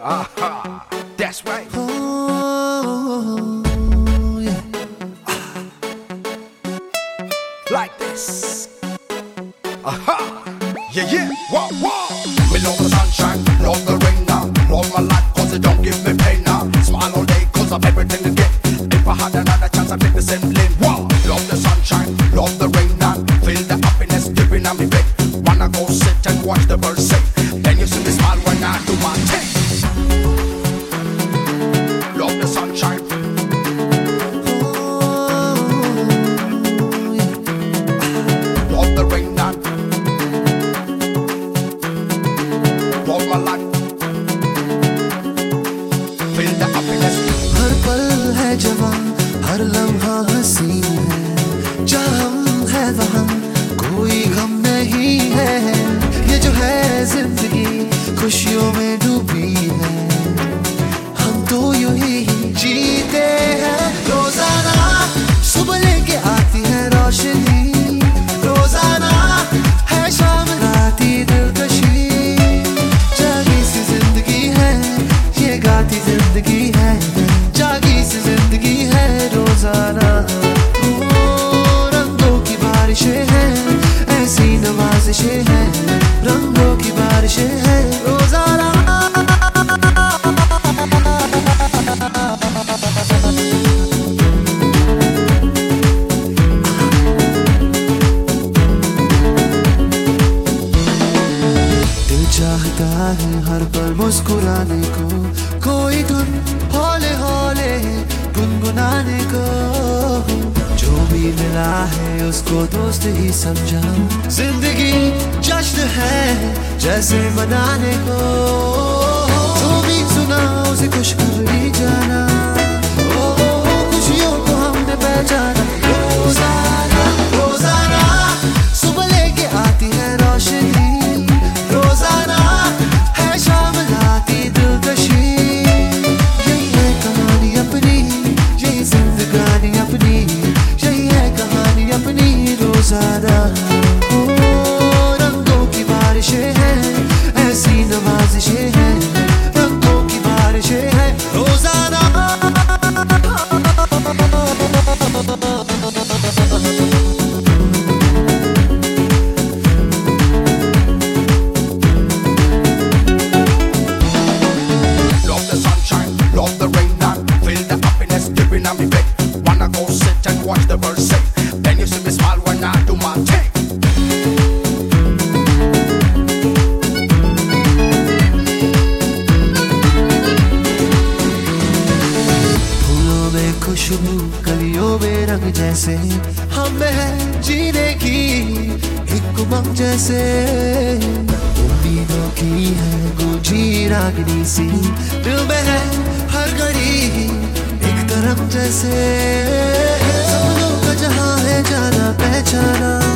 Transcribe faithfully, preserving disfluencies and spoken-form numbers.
Aha, that's right. Oh, yeah. Like this. Aha, yeah, yeah, wah, wah. Me love the sunshine, love the rain now. Love my life cause it don't give me pain now. Smile all day cause of everything to get. If I had another chance I'd take the same lane. Wow, love the sunshine, love the rain now. Feel the happiness dipping on me bed. Wanna go sit and watch the birds sing. Then you see me smile when I do my thing. Love the sunshine. Love the rain now. Love my life. Feel the happiness. हर पल है जवान, हर लम्हा हसीन है. जहाँ हम है वहाँ कोई गम नहीं है. ये जो है जिंदगी खुशियों में डूबी है. हम तो यूं ही जीते हैं. रोजाना सुबह लेके आती है रोशनी. रोजाना है शाम राती दिलकशी. जागी सी जिंदगी है, ये गाती जिंदगी है. जागी सी जिंदगी है रोजाना. रंगों की बारिशें हैं, ऐसी नवाजिशें हैं. रंगों की बारिशें हैं रोजाना. दिल चाहता है हर पल मुस्कुराने को. कोई धुन हौले हौले गुनगुनाने को. जो भी मिला है उसको दोस्त ही समझा. जिंदगी जश्न है जैसे मनाने को. जो भी सुना उसे खुशखबरी जाना. ओ, ओ, ओ खुशियों को हमने पहचाना. रोजाना रोजाना सुबह लेके आती है रोशनी. रोजाना है शाम लाती दिलकशी. यही है कहानी अपनी, यही जिंदगानी अपनी. यही है कहानी अपनी रोजाना. ओ, रंगों की बारिशें हैं, ऐसी नवाजिशें हैं. रंगों की बारिशें हैं रोजाना. Love the sunshine, love the rain now. Feel the happiness dipping on me bed. Wanna go sit and watch the birds sing. Then you see me smile when I do my thing. फूलों में खुशबू, कलियों में रंग जैसे. हमें है जीने की एक उमंग जैसे. उम्मीदों की है गूंजी रागनी सी. दिल में है हर घड़ी एक तरंग जैसे. सपनों का जहां है जाना पहचाना.